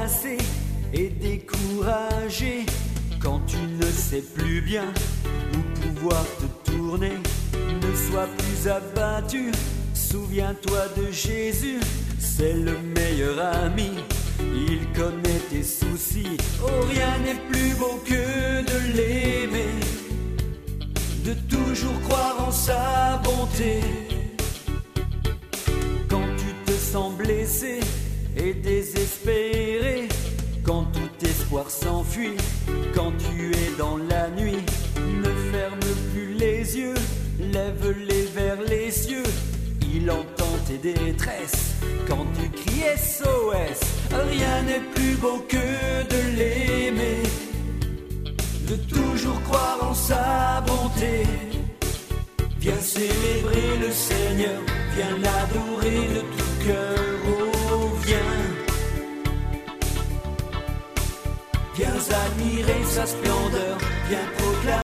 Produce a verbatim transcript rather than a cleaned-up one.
lassé et découragé, quand tu ne sais plus bien où pouvoir te tourner, ne sois plus abattu, souviens-toi de Jésus, c'est le meilleur ami, il connaît tes soucis, oh rien n'est plus beau que de l'aimer, de toujours croire en sa bonté. Quand tu te sens blessé et désespéré, quand tout espoir s'enfuit, quand tu es dans la nuit, ne ferme plus les yeux, lève-les vers les cieux, il entend tes détresses, quand tu cries S O S, rien n'est plus beau que de l'aimer, de toujours croire en sa bonté. Viens célébrer le Seigneur, viens l'adorer de tout cœur, oh viens. Viens admirer sa splendeur, viens proclamer